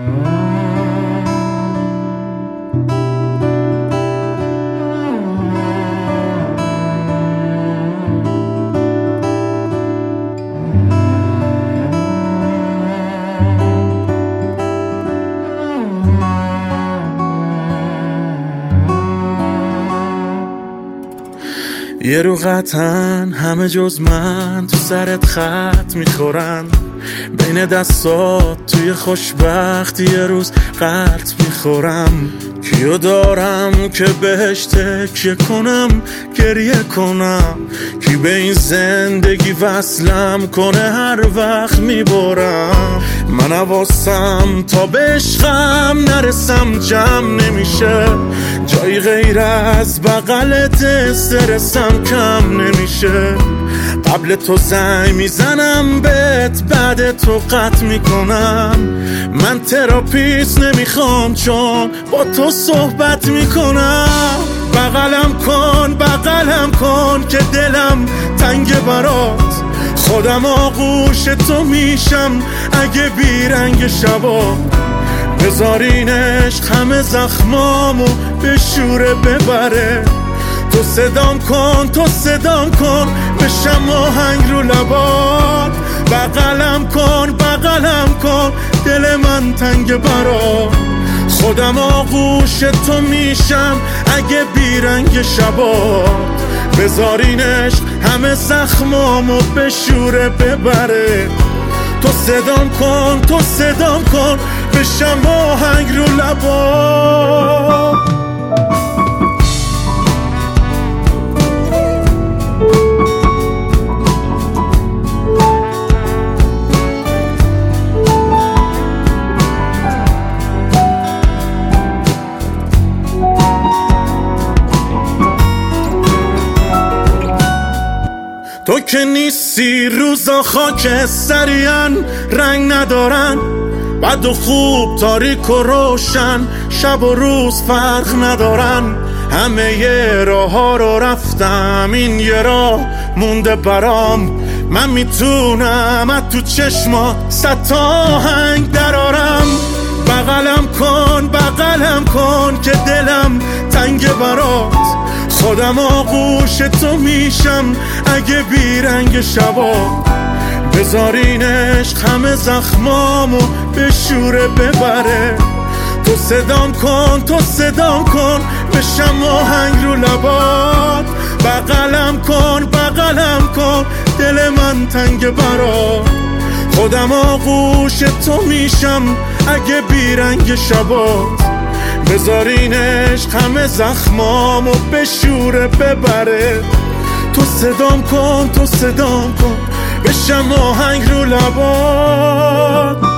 یه رو قطعاً همه جز من تو سرت خط میخورن، بین دستات توی خوشبختی یه روز قلط میخورم. کیو دارم که بهش تکیه کنم گریه کنم، کی به این زندگی وصلم کنه هر وقت میبرم. من حواسم تا به عشقم نرسم جمع نمیشه، جایی غیر از بغلت استرسم کم نمیشه. قبل تو زنگ میزنم بهت، بعد تو قطع میکنم. من تراپیست نمیخوام چون با تو صحبت میکنم. بغلم کن که دلم تنگ برات، خودم آغوش تو میشم اگه بیرنگ شبا. بذارین عشق همه زخمامو به شوره ببره. تو صدام کن بشم آهنگ رو لبات. بغلم کن دل من تنگ برات، خودم آغوش تو میشم اگه بیرنگ شبات. بذارین عشق همه زخمامو به شوره ببره. تو صدام کن بشم آهنگ رو لبات. تو که نیستی روزا خاک سریعن رنگ ندارن، بد و خوب تاریک و روشن شب و روز فرق ندارن. همه یه راه ها رو رفتم، این یه راه مونده برام. من میتونم از تو چشمات 100 تا آهنگ درارم. بغلم کن که دلم تنگ برات، خودم آغوش تو میشم اگه بیرنگ شبا. بذارین عشق همه زخمامو به شوره ببره. تو صدام کن بشم آهنگ رو لبات. بغلم کن دل من تنگ برات، خودم آغوش تو میشم اگه بیرنگ شبات. بذارین عشق همه زخمامو به شوره ببره. تو صدام کن بشم آهنگ رو لبات.